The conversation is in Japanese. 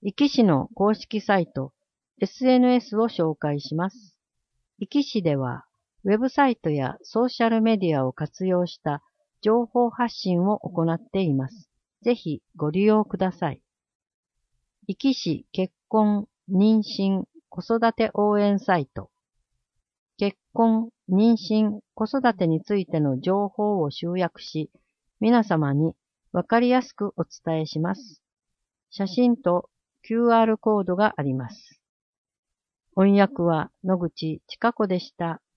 壱岐市の公式サイト、SNS を紹介します。壱岐市では、ウェブサイトやソーシャルメディアを活用した情報発信を行っています。ぜひご利用ください。壱岐市結婚、妊娠、子育て応援サイト。結婚、妊娠、子育てについての情報を集約し、皆様にわかりやすくお伝えします。写真と QR コードがあります。翻訳は野口千佳子でした。